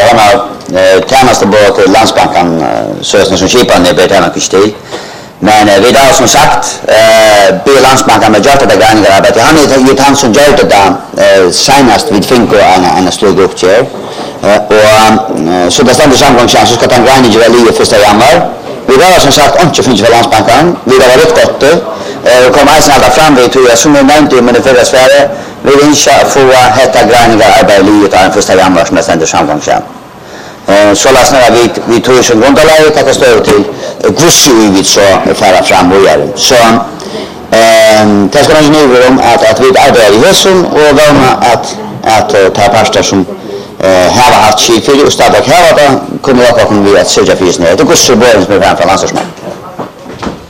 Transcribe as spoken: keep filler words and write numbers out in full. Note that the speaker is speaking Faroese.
har tjänast både till Landsbanken så som kipan är betala kostil. Men vi har som sagt be Landsbanken med gjort det grannar arbete. Han är ju han som gör det där senast vid Finko en en stor upp chair. Och så det ständer samgångschans så ska han granna ju väl i första januari. Vi har som sagt inte finns väl Landsbanken. Vi har varit gott. Och kommer alltså att fram vid tror jag som är nämnt i men det förra Sverige. Vi vill inte få detta grannar arbete i den första januari som ständer samgångschans. Så läsnar vi vi tror som grundläggande att det står till hur vi så fara fram och göra. Så ehm det ska man nu om att att vi arbetar i hösten och vana att att ta pastor som eh har haft skit för och starta här då kunde jag komma vi att söka fisken. Det går så bra med framför landsman.